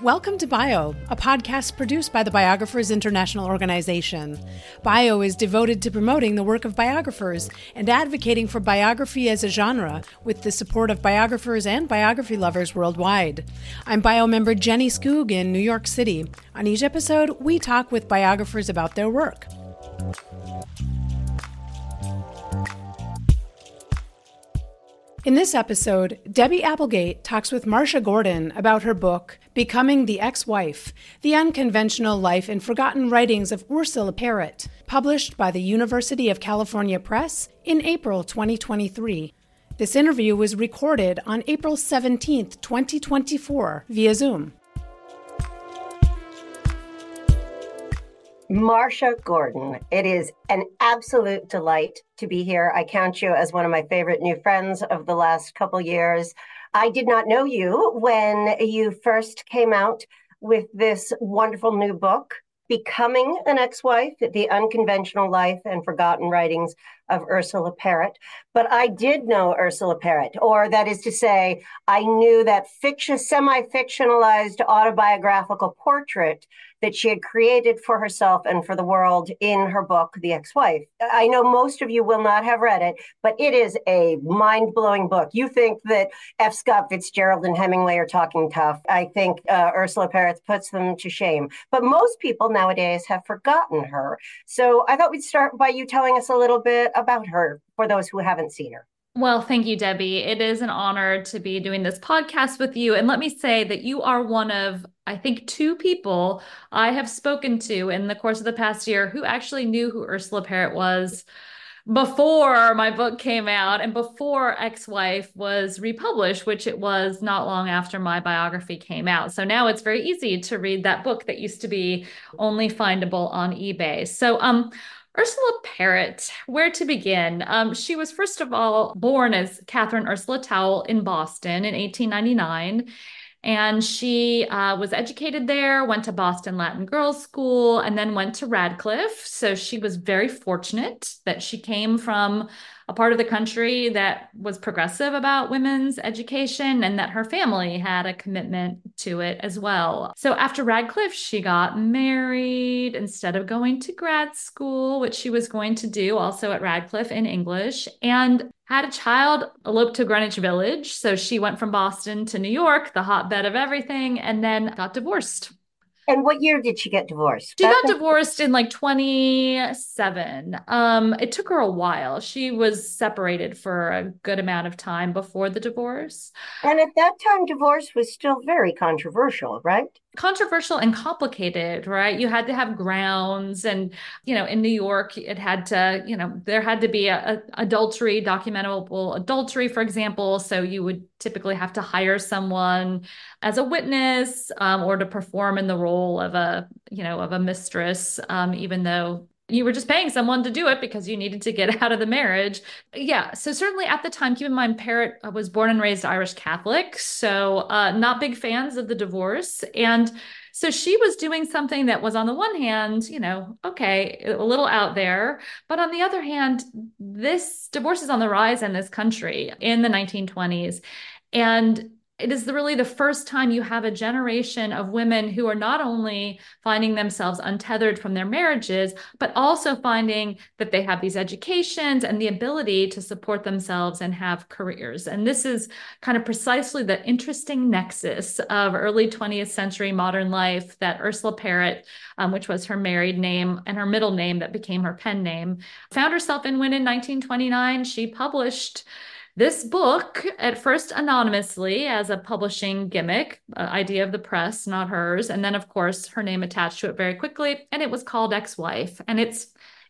Welcome to Bio, a podcast produced by the Biographers International Organization. Bio is devoted to promoting the work of biographers and advocating for biography as a genre with the support of biographers and biography lovers worldwide. I'm Bio member Jenny Skoog in New York City. On each episode, we talk with biographers about their work. In this episode, Debbie Applegate talks with Marcia Gordon about her book, Becoming the Ex-Wife, The Unconventional Life and Forgotten Writings of Ursula Perrett, published by the University of California Press in April 2023. This interview was recorded on April 17, 2024, via Zoom. Marcia Gordon, it is an absolute delight to be here. I count you as one of my favorite new friends of the last couple years. I did not know you when you first came out with this wonderful new book, Becoming an Ex-Wife, The Unconventional Life and Forgotten Writings of Ursula Perrett. But I did know Ursula Perrett, or that is to say, I knew that semi-fictionalized autobiographical portrait that she had created for herself and for the world in her book, The Ex-Wife. I know most of you will not have read it, but it is a mind-blowing book. You think that F. Scott Fitzgerald and Hemingway are talking tough. I think Ursula Perrett puts them to shame. But most people nowadays have forgotten her. So I thought we'd start by you telling us a little bit about her for those who haven't seen her. Well, thank you, Debbie. It is an honor to be doing this podcast with you. And let me say that you are one of, I think, two people I have spoken to in the course of the past year who actually knew who Ursula Perrett was before my book came out and before Ex-Wife was republished, which it was not long after my biography came out. So now it's very easy to read that book that used to be only findable on eBay. So, Ursula Perrett, where to begin? She was, first of all, born as Catherine Ursula Towle in Boston in 1899. And she was educated there, went to Boston Latin Girls School, and then went to Radcliffe. So she was very fortunate that she came from a part of the country that was progressive about women's education and that her family had a commitment to it as well. So after Radcliffe, she got married instead of going to grad school, which she was going to do also at Radcliffe in English, and had a child, eloped to Greenwich Village. So she went from Boston to New York, the hotbed of everything, and then got divorced. And what year did she get divorced? She got divorced in like 27. It took her a while. She was separated for a good amount of time before the divorce. And at that time, divorce was still very controversial, right? Controversial and complicated, right? You had to have grounds. And, in New York, it had to, there had to be a adultery, documentable adultery, for example. So you would typically have to hire someone as a witness or to perform in the role of a mistress, even though you were just paying someone to do it because you needed to get out of the marriage. Yeah. So certainly at the time, keep in mind, Perrett was born and raised Irish Catholic. So not big fans of the divorce. And so she was doing something that was on the one hand, okay, a little out there. But on the other hand, this divorce is on the rise in this country in the 1920s. And it is really the first time you have a generation of women who are not only finding themselves untethered from their marriages, but also finding that they have these educations and the ability to support themselves and have careers. And this is kind of precisely the interesting nexus of early 20th century modern life that Ursula Perrett, which was her married name and her middle name that became her pen name, found herself in when in 1929 she published this book, at first anonymously as a publishing gimmick, idea of the press, not hers. And then, of course, her name attached to it very quickly. And it was called Ex-Wife. And it's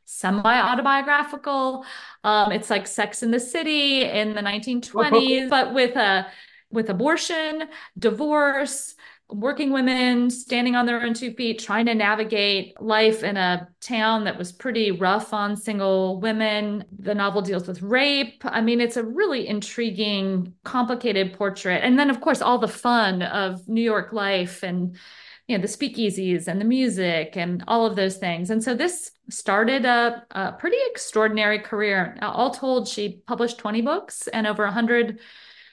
semi-autobiographical. It's like Sex in the City in the 1920s, but with abortion, divorce, working women standing on their own 2 feet, trying to navigate life in a town that was pretty rough on single women. The novel deals with rape. I mean, it's a really intriguing, complicated portrait. And then, of course, all the fun of New York life and, the speakeasies and the music and all of those things. And so this started a pretty extraordinary career. All told, she published 20 books and over 100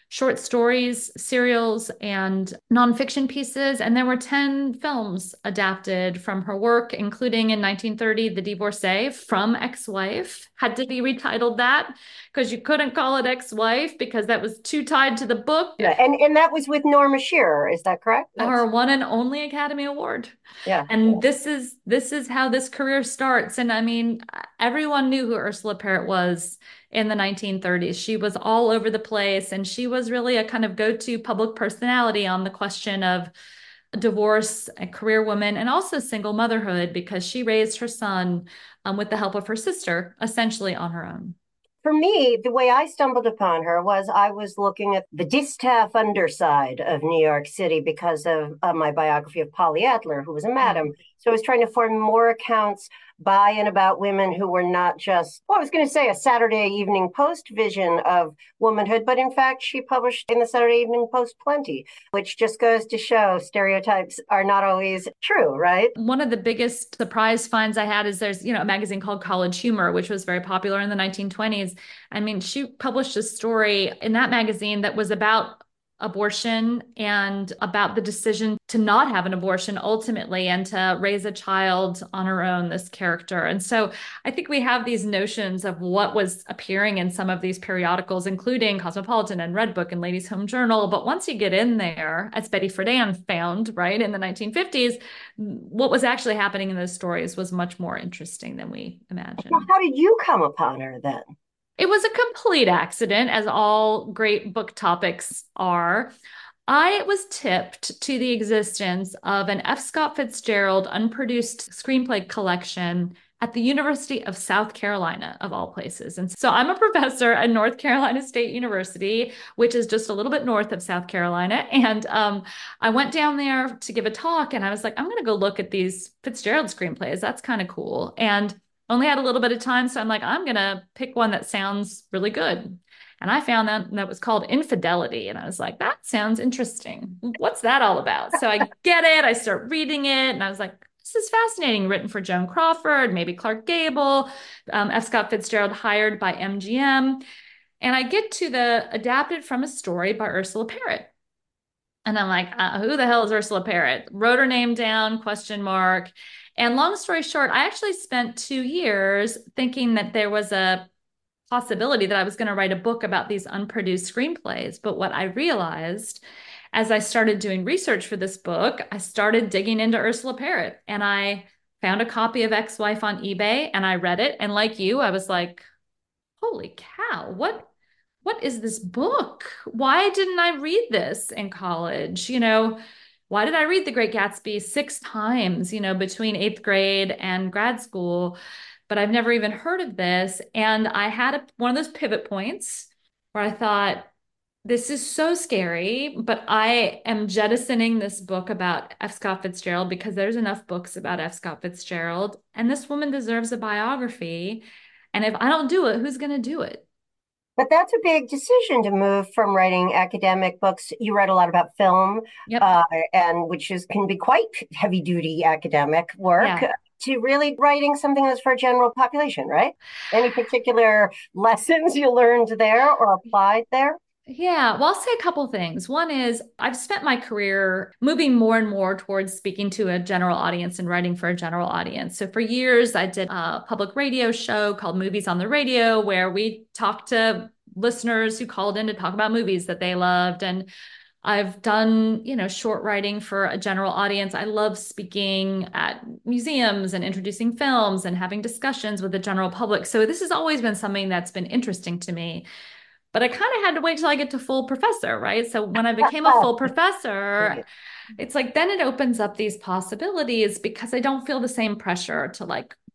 short stories, serials, and nonfiction pieces. And there were 10 films adapted from her work, including in 1930, The Divorcee from Ex-Wife. Had to be retitled that because you couldn't call it Ex-Wife because that was too tied to the book. Yeah, and that was with Norma Shearer, is that correct? Our one and only Academy Award. Yeah. And this is how this career starts. And I mean, everyone knew who Ursula Parrott was in the 1930s. She was all over the place, and she was really a kind of go-to public personality on the question of divorce, a career woman, and also single motherhood, because she raised her son with the help of her sister, essentially on her own. For me, the way I stumbled upon her was I was looking at the distaff underside of New York City because of my biography of Polly Adler, who was a madam. So I was trying to form more accounts by and about women who were not just, well, I was going to say a Saturday Evening Post vision of womanhood, but in fact, she published in the Saturday Evening Post plenty, which just goes to show stereotypes are not always true, right? One of the biggest surprise finds I had is there's, a magazine called College Humor, which was very popular in the 1920s. I mean, she published a story in that magazine that was about abortion and about the decision to not have an abortion ultimately and to raise a child on her own, this character. And so I think we have these notions of what was appearing in some of these periodicals, including Cosmopolitan and Redbook and Ladies' Home Journal. But once you get in there, as Betty Friedan found, right, in the 1950s, what was actually happening in those stories was much more interesting than we imagined. Well, how did you come upon her then? It was a complete accident, as all great book topics are. I was tipped to the existence of an F. Scott Fitzgerald unproduced screenplay collection at the University of South Carolina, of all places. And so I'm a professor at North Carolina State University, which is just a little bit north of South Carolina. And I went down there to give a talk, and I was like, I'm going to go look at these Fitzgerald screenplays. That's kind of cool. And only had a little bit of time. So I'm like, I'm going to pick one that sounds really good. And I found that was called Infidelity. And I was like, that sounds interesting. What's that all about? So I get it. I start reading it. And I was like, this is fascinating. Written for Joan Crawford, maybe Clark Gable, F. Scott Fitzgerald hired by MGM. And I get to the adapted from a story by Ursula Parrott. And I'm like, who the hell is Ursula Parrott? Wrote her name down, question mark. And long story short, I actually spent 2 years thinking that there was a possibility that I was going to write a book about these unproduced screenplays. But what I realized as I started doing research for this book, I started digging into Ursula Parrott, and I found a copy of Ex-Wife on eBay, and I read it. And like you, I was like, holy cow, what is this book? Why didn't I read this in college? Why did I read The Great Gatsby 6 times, between 8th grade and grad school? But I've never even heard of this. And I had one of those pivot points where I thought, this is so scary, but I am jettisoning this book about F. Scott Fitzgerald because there's enough books about F. Scott Fitzgerald, and this woman deserves a biography. And if I don't do it, who's going to do it? But that's a big decision to move from writing academic books. You write a lot about film, Yep. And can be quite heavy duty academic work. Yeah. To really writing something that's for a general population, right? Any particular lessons you learned there or applied there? Yeah, well, I'll say a couple things. One is I've spent my career moving more and more towards speaking to a general audience and writing for a general audience. So for years, I did a public radio show called Movies on the Radio, where we talked to listeners who called in to talk about movies that they loved. And I've done, short writing for a general audience. I love speaking at museums and introducing films and having discussions with the general public. So this has always been something that's been interesting to me. But I kind of had to wait till I get to full professor, right? So when I became a full professor, it's like, then it opens up these possibilities because I don't feel the same pressure to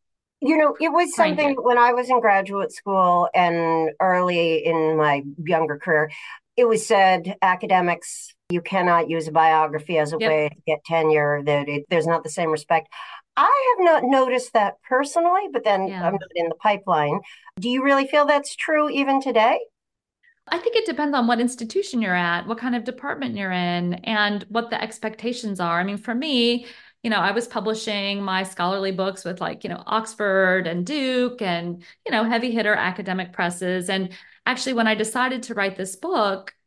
it was something when I was in graduate school and early in my younger career, it was said academics, you cannot use a biography as a way to get tenure, that there's not the same respect. I have not noticed that personally, but then I'm not in the pipeline. Do you really feel that's true even today? I think it depends on what institution you're at, what kind of department you're in, and what the expectations are. I mean, for me, I was publishing my scholarly books with Oxford and Duke and, heavy hitter academic presses. And actually, when I decided to write this book,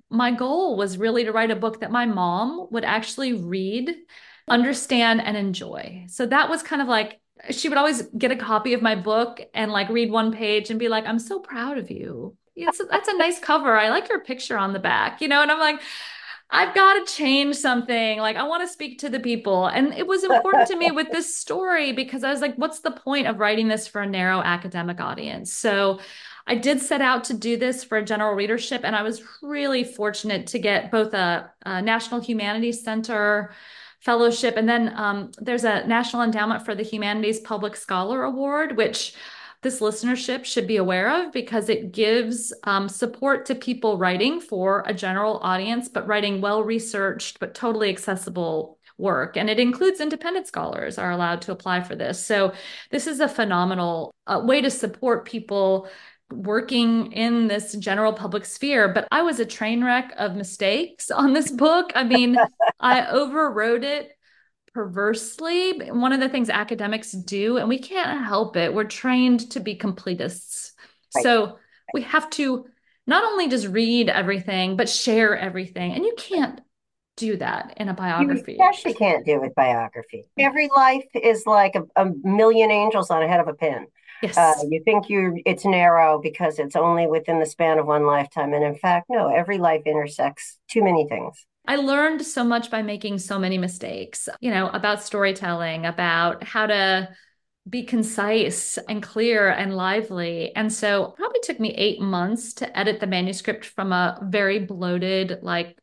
my goal was really to write a book that my mom would actually read, understand, and enjoy. So that was kind of like, she would always get a copy of my book and like read one page and be like, I'm so proud of you. That's a nice cover. I like your picture on the back, you know? And I'm like, I've got to change something. Like, I want to speak to the people. And it was important to me with this story because I was like, what's the point of writing this for a narrow academic audience? So I did set out to do this for a general readership. And I was really fortunate to get both a National Humanities Center fellowship. And then there's a National Endowment for the Humanities Public Scholar Award, which this listenership should be aware of because it gives support to people writing for a general audience, but writing well-researched, but totally accessible work. And it includes independent scholars are allowed to apply for this. So this is a phenomenal way to support people working in this general public sphere. But I was a train wreck of mistakes on this book. I mean, I overwrote it perversely. One of the things academics do, and we can't help it, we're trained to be completists. Right. So we have to not only just read everything, but share everything. And you can't do that in a biography. You especially can't do with biography. Every life is like a million angels on a head of a pin. Yes. You think it's narrow because it's only within the span of one lifetime. And in fact, no, every life intersects too many things. I learned so much by making so many mistakes, you know, about storytelling, about how to be concise and clear and lively. And so it probably took me 8 months to edit the manuscript from a very bloated, like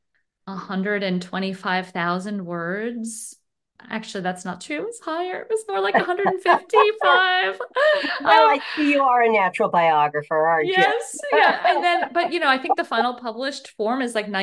125,000 words. Actually, that's not true. It was higher. It was more like 155. Well, I see you are a natural biographer, aren't you? Yes. Yeah. And then, but you know, I think the final published form is like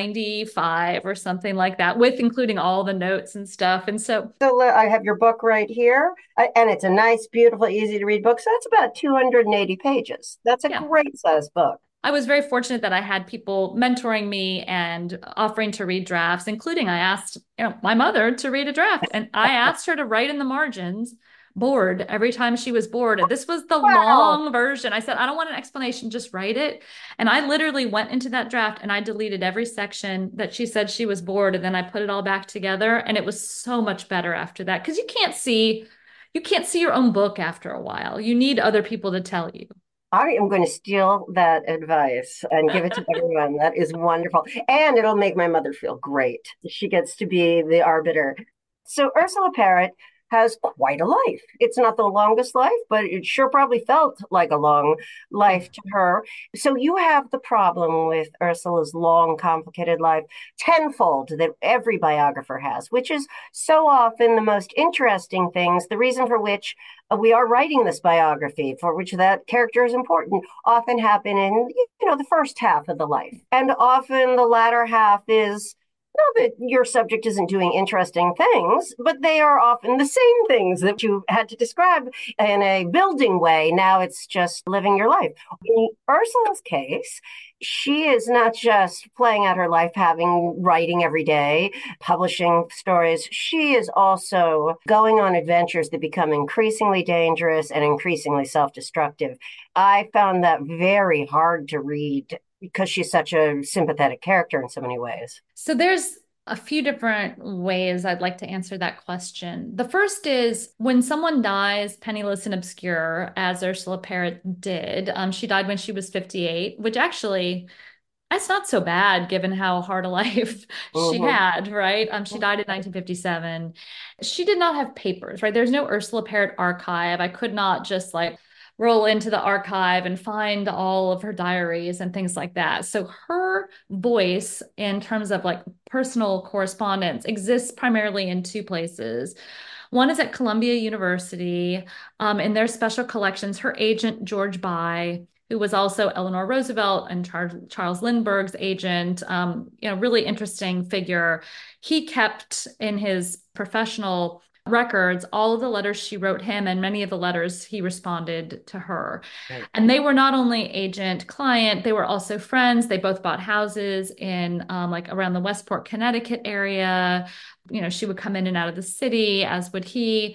95 or something like that, with including all the notes and stuff. And so I have your book right here, and it's a nice, beautiful, easy to read book. So that's about 280 pages. That's a great size book. I was very fortunate that I had people mentoring me and offering to read drafts, including I asked, you know, my mother to read a draft, and I asked her to write in the margins bored every time she was bored. And this was the long version. I said, I don't want an explanation, just write it. And I literally went into that draft and I deleted every section that she said she was bored. And then I put it all back together. And it was so much better after that. Because you can't see your own book after a while. You need other people to tell you. I am going to steal that advice and give it to everyone. That is wonderful. And it'll make my mother feel great. She gets to be the arbiter. So Ursula Parrott has quite a life. It's not the longest life, but it sure probably felt like a long life to her. So you have the problem with Ursula's long, complicated life tenfold that every biographer has, which is so often the most interesting things, the reason for which we are writing this biography, for which that character is important, often happen in, the first half of the life. And often the latter half is not that your subject isn't doing interesting things, but they are often the same things that you had to describe in a building way. Now it's just living your life. In Ursula's case, she is not just playing out her life, writing every day, publishing stories. She is also going on adventures that become increasingly dangerous and increasingly self-destructive. I found that very hard to read because she's such a sympathetic character in so many ways. So there's a few different ways I'd like to answer that question. The first is when someone dies penniless and obscure, as Ursula Parrott did. She died when she was 58, which actually, that's not so bad given how hard a life she had, right? She died in 1957. She did not have papers, right? There's no Ursula Parrott archive. I could not just roll into the archive and find all of her diaries and things like that. So her voice in terms of personal correspondence exists primarily in two places. One is at Columbia University in their special collections. Her agent, George By, who was also Eleanor Roosevelt and Charles Lindbergh's agent, really interesting figure. He kept in his professional records all of the letters she wrote him and many of the letters he responded to her. Right. And they were not only agent client, they were also friends. They both bought houses in around the Westport, Connecticut area. She would come in and out of the city, as would he.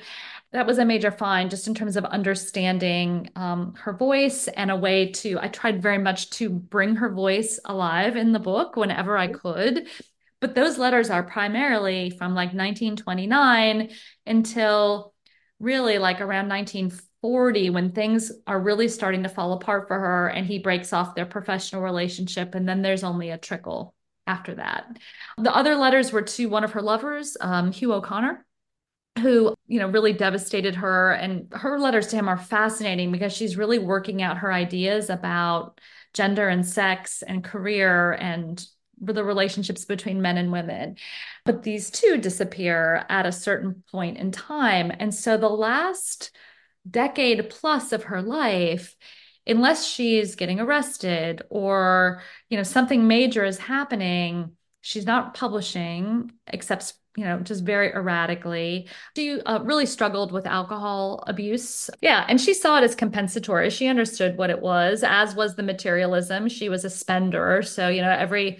That was a major find just in terms of understanding her voice and a way to, I tried very much to bring her voice alive in the book whenever I could. But those letters are primarily from like 1929 until really like around 1940, when things are really starting to fall apart for her and he breaks off their professional relationship. And then there's only a trickle after that. The other letters were to one of her lovers, Hugh O'Connor, who, really devastated her. And her letters to him are fascinating because she's really working out her ideas about gender and sex and career and the relationships between men and women. But these two disappear at a certain point in time. And so the last decade plus of her life, unless she's getting arrested or, something major is happening, she's not publishing except, just very erratically. She really struggled with alcohol abuse. Yeah. And she saw it as compensatory. She understood what it was, as was the materialism. She was a spender. So, every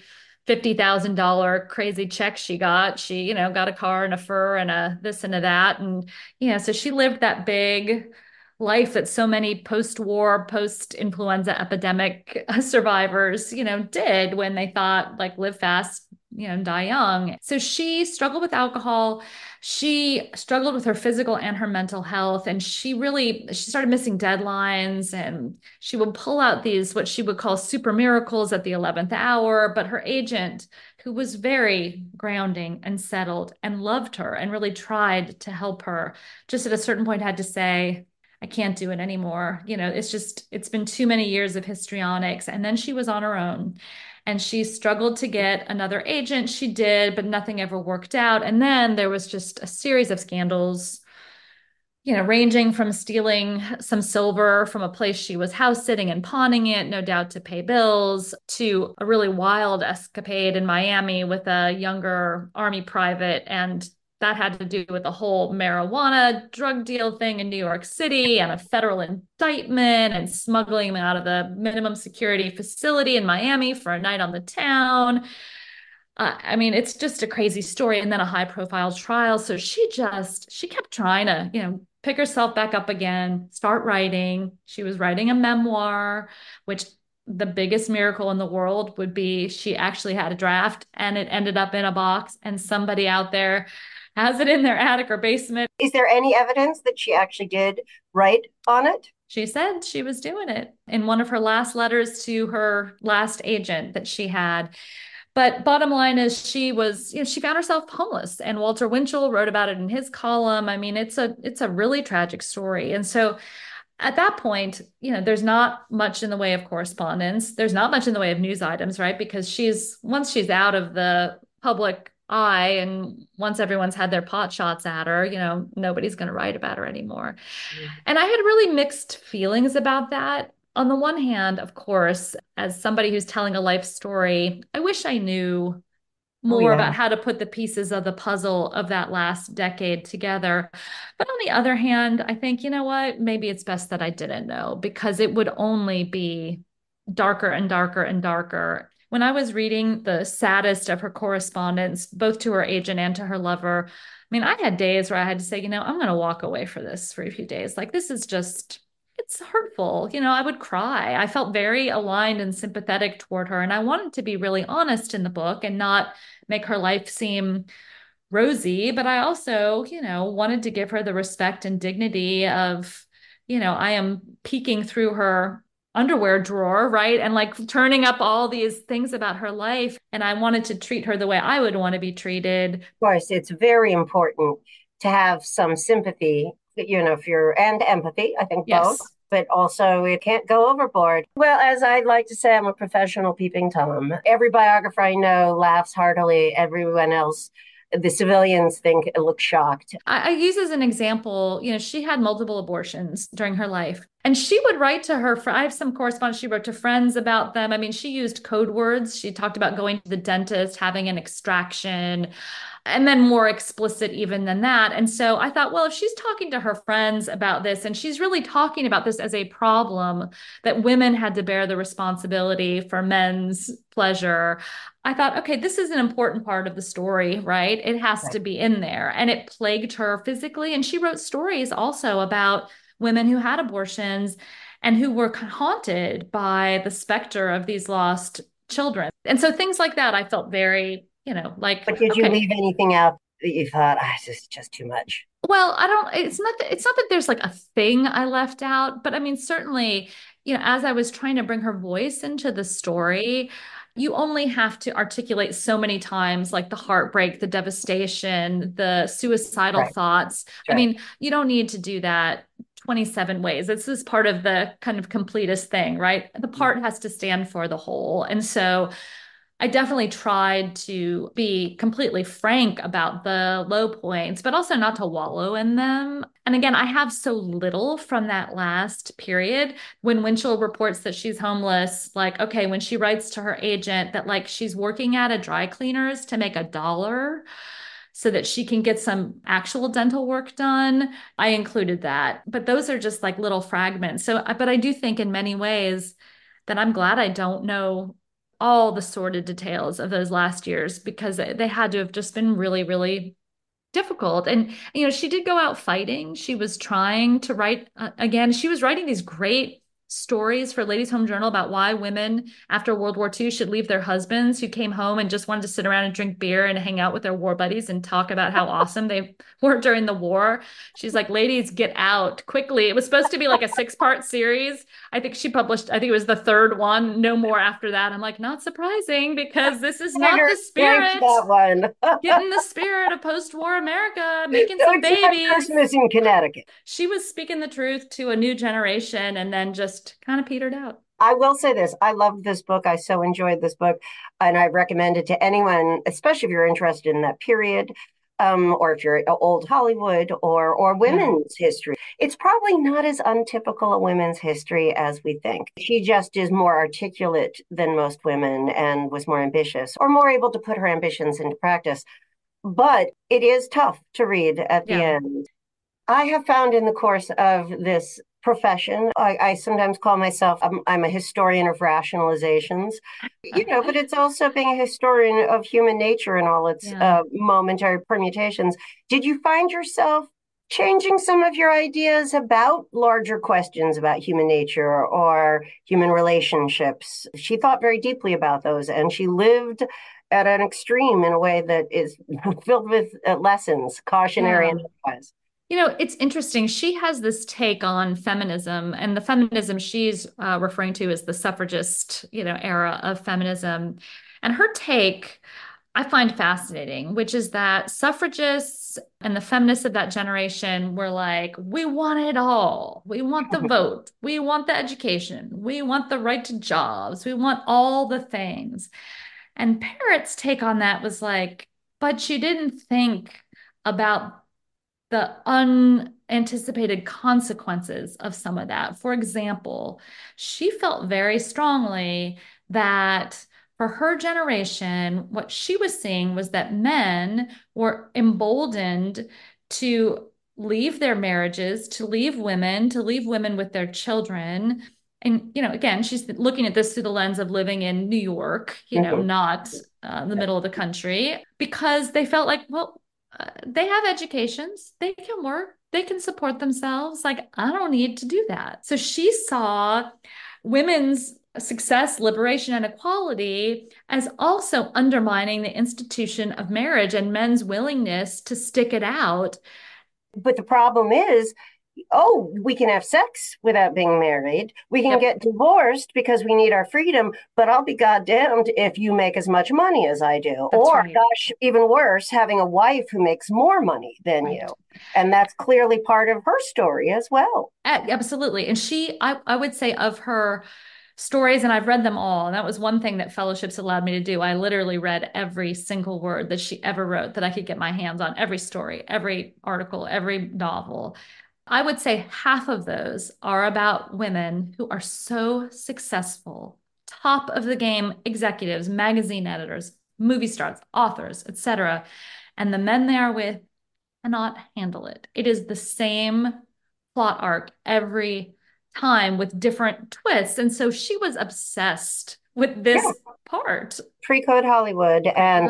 $50,000 crazy check she got, she, got a car and a fur and a this and a that. And, so she lived that big life that so many post-war, post-influenza epidemic survivors, did when they thought like live fast, die young. So she struggled with alcohol. She struggled with her physical and her mental health. And she started missing deadlines, and she would pull out these, what she would call super miracles at the 11th hour. But her agent, who was very grounding and settled and loved her and really tried to help her, just at a certain point had to say, I can't do it anymore. It's been too many years of histrionics. And then she was on her own and she struggled to get another agent. She did, but nothing ever worked out. And then there was just a series of scandals, ranging from stealing some silver from a place she was house sitting and pawning it, no doubt to pay bills, to a really wild escapade in Miami with a younger Army private. And that had to do with the whole marijuana drug deal thing in New York City and a federal indictment and smuggling them out of the minimum security facility in Miami for a night on the town. It's just a crazy story. And then a high profile trial. So she kept trying to, pick herself back up again, start writing. She was writing a memoir, which the biggest miracle in the world would be she actually had a draft and it ended up in a box and somebody out there has it in their attic or basement. Is there any evidence that she actually did write on it? She said she was doing it in one of her last letters to her last agent that she had. But bottom line is she found herself homeless, and Walter Winchell wrote about it in his column. It's a really tragic story. And so at that point, there's not much in the way of correspondence. There's not much in the way of news items, right? Because once she's out of the public eye and once everyone's had their pot shots at her, nobody's going to write about her anymore. And I had really mixed feelings about that. On the one hand, of course, as somebody who's telling a life story, I wish I knew more about how to put the pieces of the puzzle of that last decade together. But on the other hand, I think, you know what, maybe it's best that I didn't know, because it would only be darker and darker and darker. When I was reading the saddest of her correspondence, both to her agent and to her lover, I had days where I had to say, I'm going to walk away for this for a few days. Like, this is just, it's hurtful. I would cry. I felt very aligned and sympathetic toward her. And I wanted to be really honest in the book and not make her life seem rosy. But I also, wanted to give her the respect and dignity of, I am peeking through her underwear drawer, right? And like turning up all these things about her life. And I wanted to treat her the way I would want to be treated. Of course, it's very important to have some sympathy, and empathy, I think both, but also it can't go overboard. Well, as I like to say, I'm a professional peeping Tom. Every biographer I know laughs heartily. Everyone else, the civilians, look shocked. I use as an example, she had multiple abortions during her life. And she would write to her, I have some correspondence she wrote to friends about them. I mean, she used code words. She talked about going to the dentist, having an extraction, and then more explicit even than that. And so I thought, well, if she's talking to her friends about this, and she's really talking about this as a problem that women had to bear the responsibility for men's pleasure, I thought, okay, this is an important part of the story, right? It has to be in there. And it plagued her physically. And she wrote stories also about women who had abortions and who were haunted by the specter of these lost children. And so things like that, I felt very, like, But did you leave anything out that you thought, this is just too much? Well, I don't, it's not that there's like a thing I left out, but I mean, certainly, as I was trying to bring her voice into the story, you only have to articulate so many times, like the heartbreak, the devastation, the suicidal thoughts. I mean, you don't need to do that 27 ways. This is part of the kind of completest thing, right? The part has to stand for the whole. And so I definitely tried to be completely frank about the low points, but also not to wallow in them. And again, I have so little from that last period. When Winchell reports that she's homeless, like, okay, when she writes to her agent that like she's working at a dry cleaners to make $1 so that she can get some actual dental work done, I included that. But those are just like little fragments. So, but I do think in many ways that I'm glad I don't know all the sordid details of those last years, because they had to have just been really, really difficult. And, she did go out fighting. She was trying to write, again, she was writing these great stories for Ladies' Home Journal about why women after World War II should leave their husbands who came home and just wanted to sit around and drink beer and hang out with their war buddies and talk about how awesome they were during the war. She's like, ladies, get out quickly. It was supposed to be like a 6-part series. I think it was the third one, no more after that. I'm like, not surprising, because this is not the spirit. That one. Getting the spirit of post-war America, making some babies. Christmas in Connecticut. She was speaking the truth to a new generation and then just kind of petered out. I will say this. I loved this book. I so enjoyed this book. And I recommend it to anyone, especially if you're interested in that period, or if you're old Hollywood or women's history. It's probably not as untypical a women's history as we think. She just is more articulate than most women and was more ambitious, or more able to put her ambitions into practice. But it is tough to read at the end. I have found in the course of this profession, I sometimes call myself, I'm a historian of rationalizations, but it's also being a historian of human nature and all its momentary permutations. Did you find yourself changing some of your ideas about larger questions about human nature or human relationships? She thought very deeply about those, and she lived at an extreme in a way that is filled with lessons, cautionary and otherwise. It's interesting. She has this take on feminism, and the feminism she's referring to is the suffragist, era of feminism. And her take I find fascinating, which is that suffragists and the feminists of that generation were like, we want it all. We want the vote. We want the education. We want the right to jobs. We want all the things. And Parrott's take on that was like, but she didn't think about the unanticipated consequences of some of that. For example, she felt very strongly that for her generation, what she was seeing was that men were emboldened to leave their marriages, to leave women with their children. And, again, she's looking at this through the lens of living in New York, not the middle of the country, because they felt like, well, they have educations, they can work, they can support themselves. Like, I don't need to do that. So she saw women's success, liberation, and equality as also undermining the institution of marriage and men's willingness to stick it out. But the problem is, we can have sex without being married. We can get divorced because we need our freedom, but I'll be goddamned if you make as much money as I do. That's or right. Gosh, even worse, having a wife who makes more money than you. And that's clearly part of her story as well. Absolutely. And I would say of her stories, and I've read them all, and that was one thing that fellowships allowed me to do. I literally read every single word that she ever wrote that I could get my hands on, every story, every article, every novel. I would say half of those are about women who are so successful, top of the game executives, magazine editors, movie stars, authors, etc. And the men they are with cannot handle it. It is the same plot arc every time with different twists. And so she was obsessed with this part. Pre-Code Hollywood and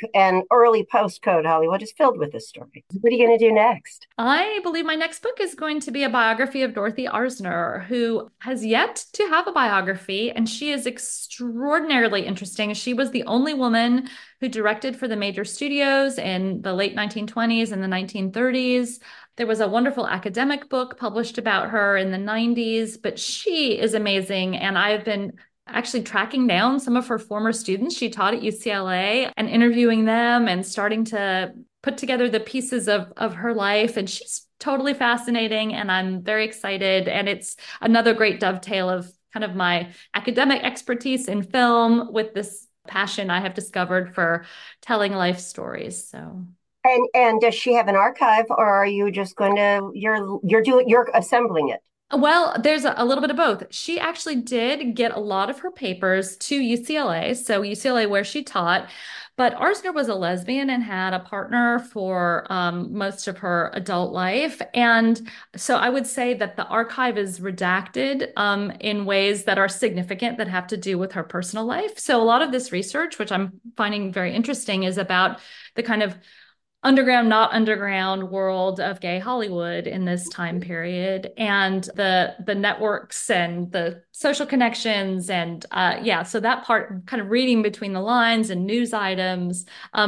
early post-Code Hollywood is filled with this story. What are you going to do next? I believe my next book is going to be a biography of Dorothy Arzner, who has yet to have a biography, and she is extraordinarily interesting. She was the only woman who directed for the major studios in the late 1920s and the 1930s. There was a wonderful academic book published about her in the 90s, but she is amazing, and I've been actually tracking down some of her former students she taught at UCLA and interviewing them and starting to put together the pieces of her life. And she's totally fascinating, and I'm very excited. And it's another great dovetail of kind of my academic expertise in film with this passion I have discovered for telling life stories. So. And does she have an archive, or are you just going to you're assembling it? Well, there's a little bit of both. She actually did get a lot of her papers to UCLA, so UCLA where she taught, but Arzner was a lesbian and had a partner for most of her adult life. And so I would say that the archive is redacted in ways that are significant that have to do with her personal life. So a lot of this research, which I'm finding very interesting, is about the kind of underground, not underground world of gay Hollywood in this time period, and the networks and the social connections. And so that part, kind of reading between the lines and news items,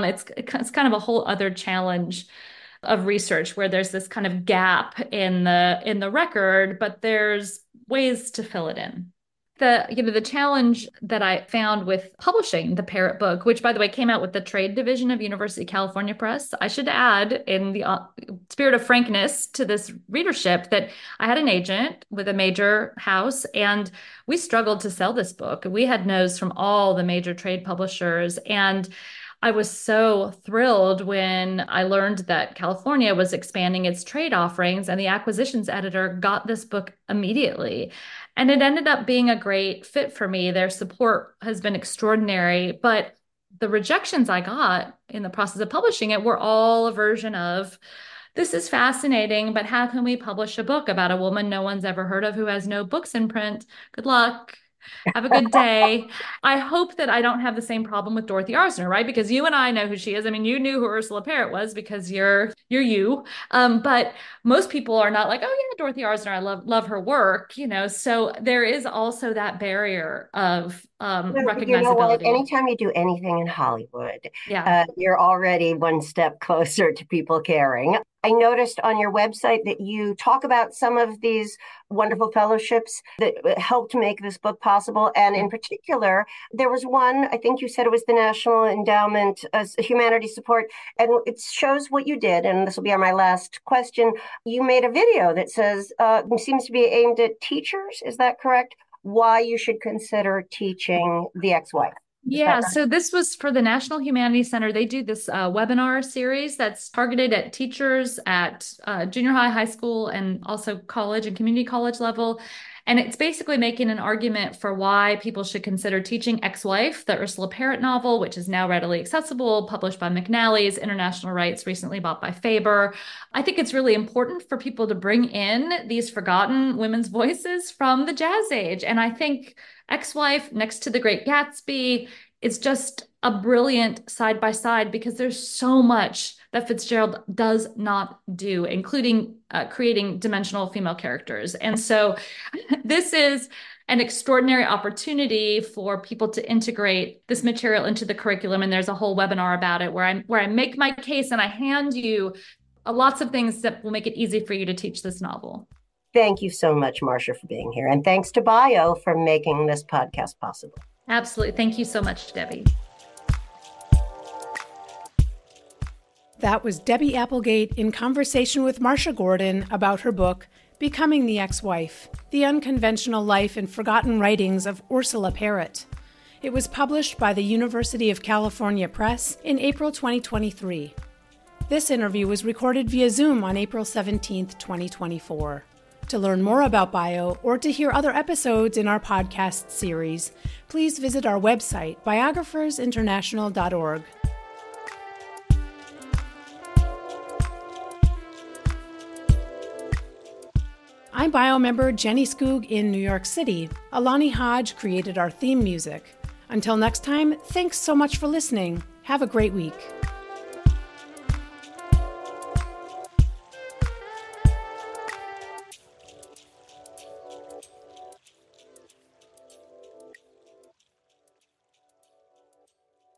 it's kind of a whole other challenge of research where there's this kind of gap in the record, but there's ways to fill it in. The challenge that I found with publishing the Parrott book, which by the way came out with the trade division of University of California Press, I should add in the spirit of frankness to this readership that I had an agent with a major house, and we struggled to sell this book. We had no's from all the major trade publishers, and I was so thrilled when I learned that California was expanding its trade offerings, and the acquisitions editor got this book immediately. And it ended up being a great fit for me. Their support has been extraordinary, but the rejections I got in the process of publishing it were all a version of, this is fascinating, but how can we publish a book about a woman no one's ever heard of who has no books in print? Good luck. Have a good day. I hope that I don't have the same problem with Dorothy Arzner, right? Because you and I know who she is. I mean, you knew who Ursula Parrott was because you're you. But most people are not like, oh yeah, Dorothy Arzner, I love her work, So there is also that barrier of recognizability. You know what? Anytime you do anything in Hollywood, you're already one step closer to people caring. I noticed on your website that you talk about some of these wonderful fellowships that helped make this book possible. And in particular, there was one, I think you said it was the National Endowment Humanities Support, and it shows what you did. And this will be my last question. You made a video that says, seems to be aimed at teachers. Is that correct? Why you should consider teaching the ex-wife. Yeah, so this was for the National Humanities Center. They do this webinar series that's targeted at teachers at junior high, high school, and also college and community college level. And it's basically making an argument for why people should consider teaching Ex-Wife, the Ursula Parrott novel, which is now readily accessible, published by McNally's, international rights, recently bought by Faber. I think it's really important for people to bring in these forgotten women's voices from the Jazz Age. And I think Ex-Wife, next to The Great Gatsby, is just a brilliant side-by-side because there's so much that Fitzgerald does not do, including creating dimensional female characters. And so this is an extraordinary opportunity for people to integrate this material into the curriculum. And there's a whole webinar about it where I make my case and I hand you lots of things that will make it easy for you to teach this novel. Thank you so much, Marcia, for being here. And thanks to Bio for making this podcast possible. Absolutely. Thank you so much, Debbie. That was Debbie Applegate in conversation with Marcia Gordon about her book, Becoming the Ex-Wife, The Unconventional Life and Forgotten Writings of Ursula Parrott. It was published by the University of California Press in April 2023. This interview was recorded via Zoom on April 17, 2024. To learn more about Bio or to hear other episodes in our podcast series, please visit our website, biographersinternational.org. I'm Bio member Jenny Skoog in New York City. Alani Hodge created our theme music. Until next time, thanks so much for listening. Have a great week.